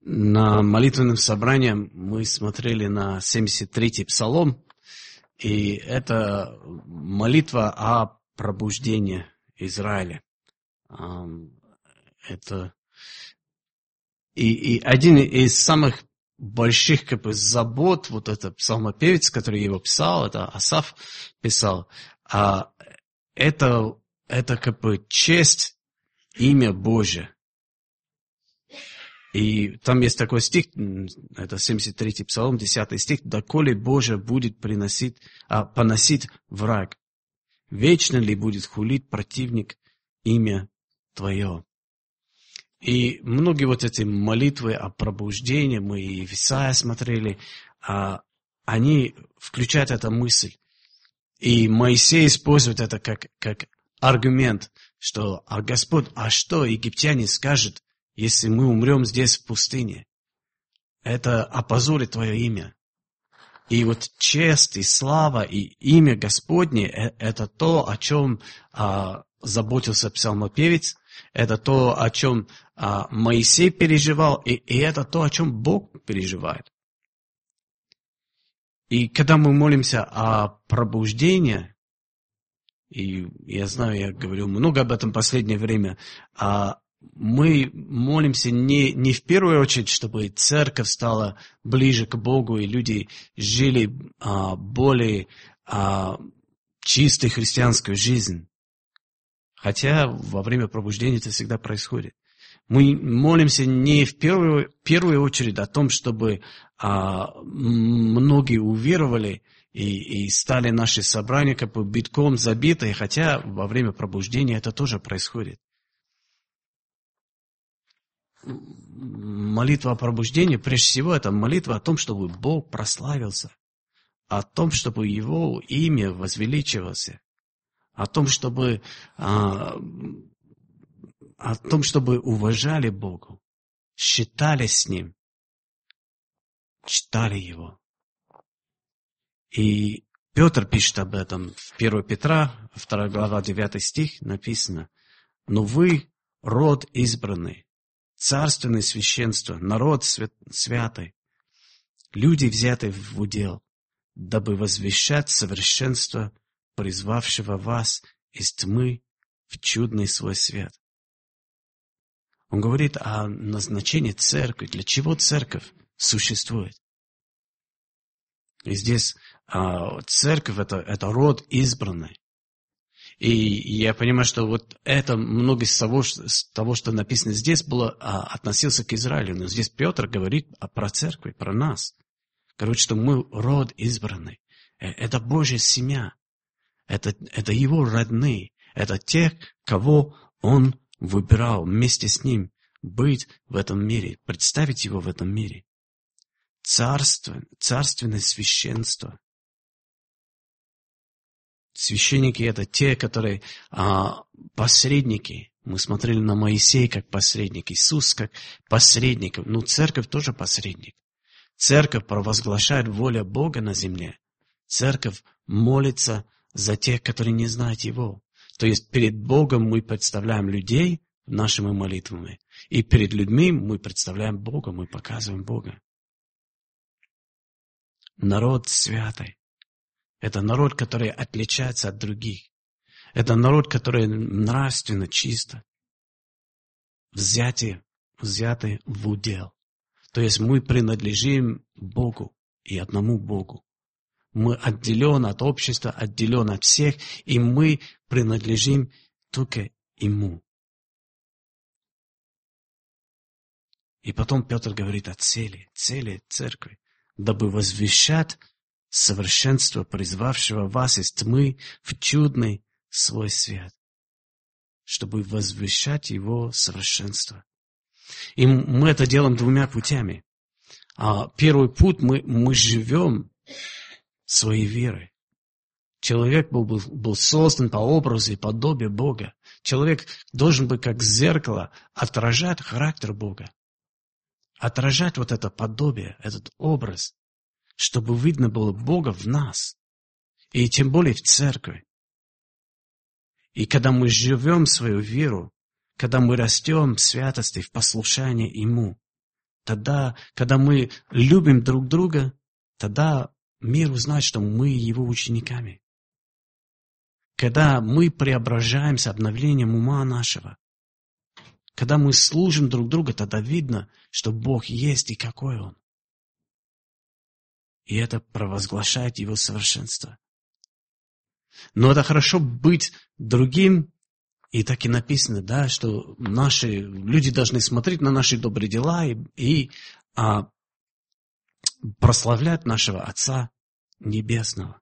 На молитвенном собрании мы смотрели на 73-й псалом, и это молитва о пробуждении Израиля. Это и один из самых больших забот, вот это псалмопевец, который его писал, это Асаф писал, это честь, имя Божие. И там есть такой стих, это 73-й псалом, 10 стих: «Доколе Божие будет поносить враг, вечно ли будет хулить противник имя Твое». И многие вот эти молитвы о пробуждении, мы и в Исаия смотрели, они включают эту мысль. И Моисей использует это как аргумент, что Господь, что египтяне скажут, если мы умрем здесь в пустыне? Это опозорит Твое имя. И вот честь, и слава, и имя Господне – это то, о чем заботился псалмопевец, это то, о чем Моисей переживал, и это то, о чем Бог переживает. И когда мы молимся о пробуждении, и я знаю, я говорю много об этом в последнее время, мы молимся не в первую очередь, чтобы церковь стала ближе к Богу, и люди жили более чистой христианской жизнью. Хотя во время пробуждения это всегда происходит. Мы молимся не в первую очередь о том, чтобы многие уверовали и стали наши собрания битком забиты, хотя во время пробуждения это тоже происходит. Молитва о пробуждении, прежде всего, это молитва о том, чтобы Бог прославился, о том, чтобы Его имя возвеличивалось, о том, чтобы уважали Бога, считались с Ним, читали Его. И Петр пишет об этом в 1 Петра, 2 глава, 9 стих написано: «Но вы род избранный, царственное священство, народ святый, люди, взятые в удел, дабы возвещать совершенство призвавшего вас из тьмы в чудный свой свет». Он говорит о назначении церкви, для чего церковь существует. И здесь церковь это род избранный. И я понимаю, что вот это многое из того, что написано здесь, было относился к Израилю. Но здесь Петр говорит про церковь, про нас. Говорит, что мы род избранный. Это Божья семья. Это Его родные. Это те, кого Он выбирал вместе с Ним быть в этом мире, представить Его в этом мире. Царственное священство. Священники – это те, которые посредники. Мы смотрели на Моисея как посредник, Иисус как посредник. Но церковь тоже посредник. Церковь провозглашает волю Бога на земле. Церковь молится за тех, которые не знают Его. То есть перед Богом мы представляем людей нашими молитвами. И перед людьми мы представляем Бога, мы показываем Бога. Народ святый. Это народ, который отличается от других. Это народ, который нравственно чисто. Взятый в удел. То есть мы принадлежим Богу и одному Богу. Мы отделены от общества, отделены от всех, и мы принадлежим только Ему. И потом Петр говорит о цели церкви, дабы возвещать совершенство призвавшего вас из тьмы в чудный свой свет, чтобы возвещать Его совершенство. И мы это делаем двумя путями. Первый путь мы живем своей верой. Человек был создан по образу и подобию Бога. Человек должен быть как зеркало отражать характер Бога. Отражать вот это подобие, этот образ, чтобы видно было Бога в нас, и тем более в церкви. И когда мы живем свою веру, когда мы растем в святости, в послушании Ему, тогда, когда мы любим друг друга, тогда мир узнает, что мы его учениками. Когда мы преображаемся обновлением ума нашего, когда мы служим друг другу, тогда видно, что Бог есть и какой Он. И это провозглашает Его совершенство. Но это хорошо быть другим, и так и написано, да, что наши люди должны смотреть на наши добрые дела и прославлять нашего Отца Небесного.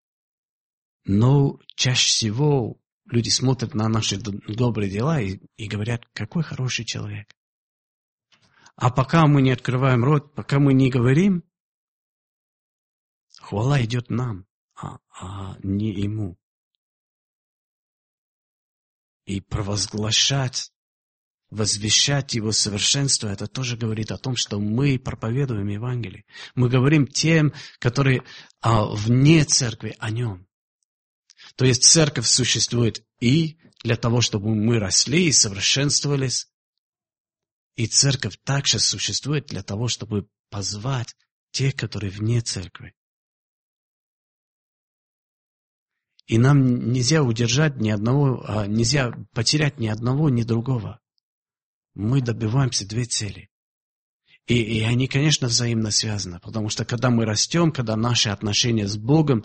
Но чаще всего люди смотрят на наши добрые дела и говорят, какой хороший человек. А пока мы не открываем рот, пока мы не говорим, хвала идет нам, а не ему. И провозглашать, возвещать его совершенство, это тоже говорит о том, что мы проповедуем Евангелие. Мы говорим тем, которые вне церкви, о нем. То есть церковь существует и для того, чтобы мы росли и совершенствовались. И церковь также существует для того, чтобы позвать тех, которые вне церкви. И нам нельзя удержать ни одного, нельзя потерять ни одного, ни другого. Мы добиваемся две цели. И они, конечно, взаимно связаны, потому что когда мы растем, когда наши отношения с Богом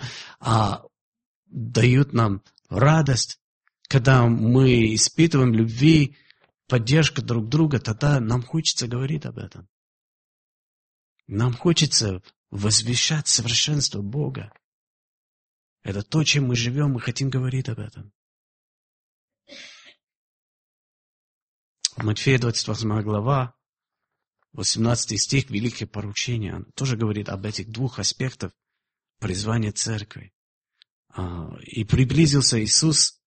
дают нам радость, когда мы испытываем любви, поддержку друг друга, тогда нам хочется говорить об этом. Нам хочется возвещать совершенство Бога. Это то, чем мы живем, мы хотим говорить об этом. В Матфея 28 глава, 18 стих, великое поручение, он тоже говорит об этих двух аспектах призвания церкви. И приблизившись,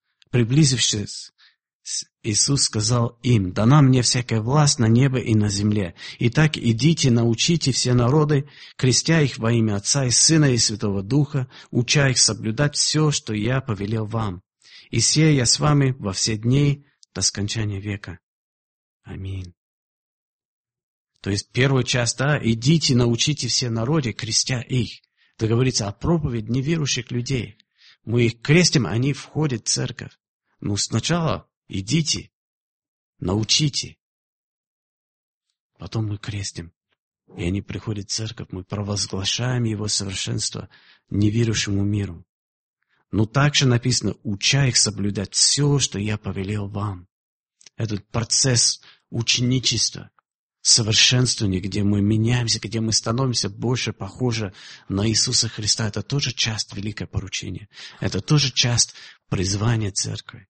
Иисус сказал им: «Дана мне всякая власть на небе и на земле. Итак, идите, научите все народы, крестя их во имя Отца и Сына и Святого Духа, уча их соблюдать все, что я повелел вам. И сея я с вами во все дни до скончания века. Аминь». То есть первая часть, идите, научите все народы, крестя их. Это говорится о проповеди неверующих людей. Мы их крестим, они входят в церковь. Но сначала идите, научите. Потом мы крестим. И они приходят в церковь, мы провозглашаем его совершенство неверующему миру. Но также написано: уча их соблюдать все, что я повелел вам. Этот процесс ученичества, совершенствования, где мы меняемся, где мы становимся больше похожи на Иисуса Христа, это тоже часть великого поручения. Это тоже часть призвания церкви.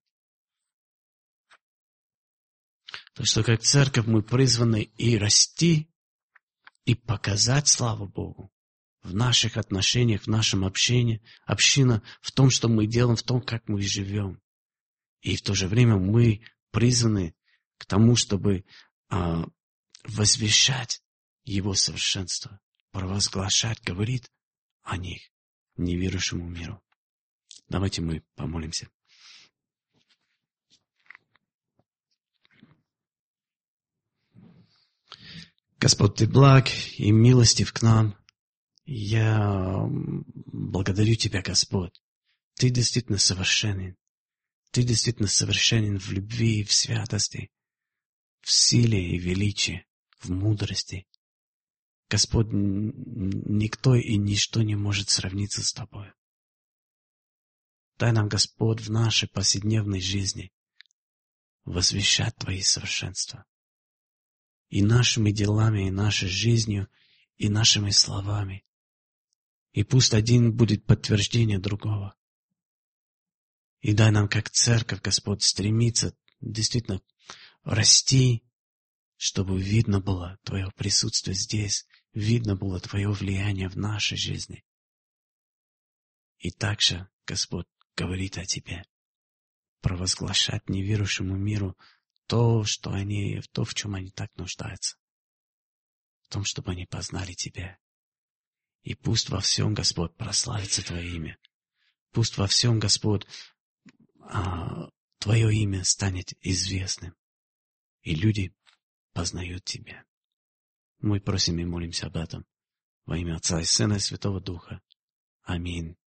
То, что как церковь мы призваны и расти, и показать славу Богу в наших отношениях, в нашем общении, община в том, что мы делаем, в том, как мы живем. И в то же время мы призваны к тому, чтобы возвещать Его совершенство, провозглашать, говорить о них неверующему миру. Давайте мы помолимся. Господь, Ты благ и милостив к нам. Я благодарю Тебя, Господь. Ты действительно совершенен. Ты действительно совершенен в любви и в святости, в силе и величии, в мудрости. Господь, никто и ничто не может сравниться с Тобой. Дай нам, Господь, в нашей повседневной жизни возвещать Твои совершенства. И нашими делами, и нашей жизнью, и нашими словами. И пусть один будет подтверждение другого. И дай нам, как церковь, Господь, стремиться действительно расти, чтобы видно было Твое присутствие здесь, видно было Твое влияние в нашей жизни. И также, Господь, говорит о Тебе, провозглашать неверующему миру то, в чем они так нуждаются, в том, чтобы они познали Тебя. И пусть во всем, Господь, прославится Твое имя. Пусть во всем, Господь, Твое имя станет известным, и люди познают Тебя. Мы просим и молимся об этом во имя Отца и Сына и Святого Духа. Аминь.